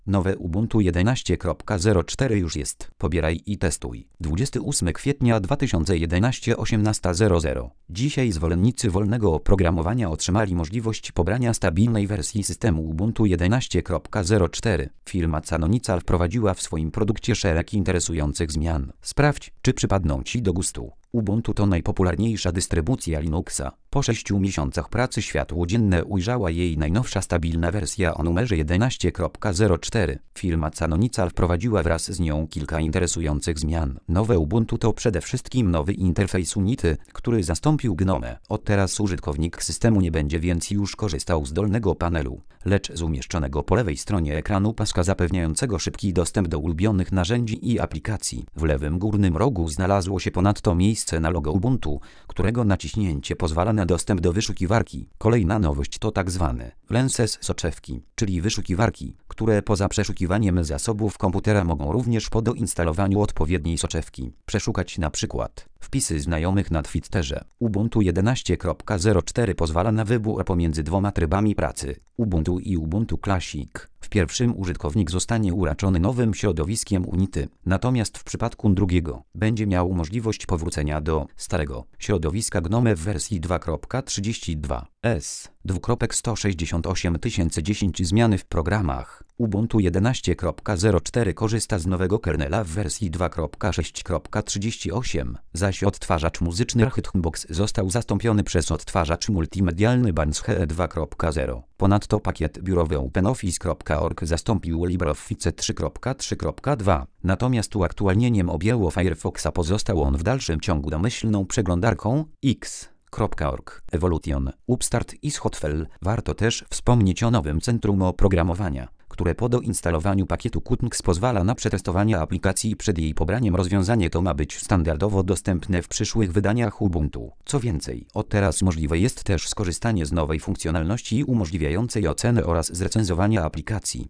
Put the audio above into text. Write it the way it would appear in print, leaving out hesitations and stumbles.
Nowe Ubuntu 11.04 już jest. Pobieraj i testuj. 28 kwietnia 2011 18:00. Dzisiaj zwolennicy wolnego oprogramowania otrzymali możliwość pobrania stabilnej wersji systemu Ubuntu 11.04. Firma Canonical wprowadziła w swoim produkcie szereg interesujących zmian. Sprawdź, czy przypadną Ci do gustu. Ubuntu to najpopularniejsza dystrybucja Linuxa. Po 6 miesiącach pracy światło dzienne ujrzała jej najnowsza stabilna wersja o numerze 11.04. Firma Canonical wprowadziła wraz z nią kilka interesujących zmian. Nowe Ubuntu to przede wszystkim nowy interfejs Unity, który zastąpił GNOME. Od teraz użytkownik systemu nie będzie więc już korzystał z dolnego panelu, lecz z umieszczonego po lewej stronie ekranu paska zapewniającego szybki dostęp do ulubionych narzędzi i aplikacji. W lewym górnym rogu znalazło się ponadto miejsce na logo Ubuntu, którego naciśnięcie pozwala na dostęp do wyszukiwarki. Kolejna nowość to tzw. Lenses soczewki, czyli wyszukiwarki, które poza przeszukiwaniem zasobów komputera mogą również po doinstalowaniu odpowiedniej soczewki przeszukać na przykład wpisy znajomych na Twitterze. Ubuntu 11.04 pozwala na wybór pomiędzy dwoma trybami pracy, Ubuntu i Ubuntu Classic. W pierwszym użytkownik zostanie uraczony nowym środowiskiem Unity, natomiast w przypadku drugiego będzie miał możliwość powrócenia do starego środowiska GNOME w wersji 2.32 S. 2.168.010 Zmiany w programach. Ubuntu 11.04 korzysta z nowego kernela w wersji 2.6.38, zaś odtwarzacz muzyczny Rhythmbox został zastąpiony przez odtwarzacz multimedialny Banshee 2.0. Ponadto pakiet biurowy OpenOffice.org zastąpił LibreOffice 3.3.2. Natomiast uaktualnieniem objęło Firefoxa, pozostał on w dalszym ciągu domyślną przeglądarką X.org. Evolution, Upstart i Shotfell. Warto też wspomnieć o nowym centrum oprogramowania, które po doinstalowaniu pakietu Qtmx pozwala na przetestowanie aplikacji przed jej pobraniem. Rozwiązanie to ma być standardowo dostępne w przyszłych wydaniach Ubuntu. Co więcej, od teraz możliwe jest też skorzystanie z nowej funkcjonalności umożliwiającej ocenę oraz zrecenzowanie aplikacji.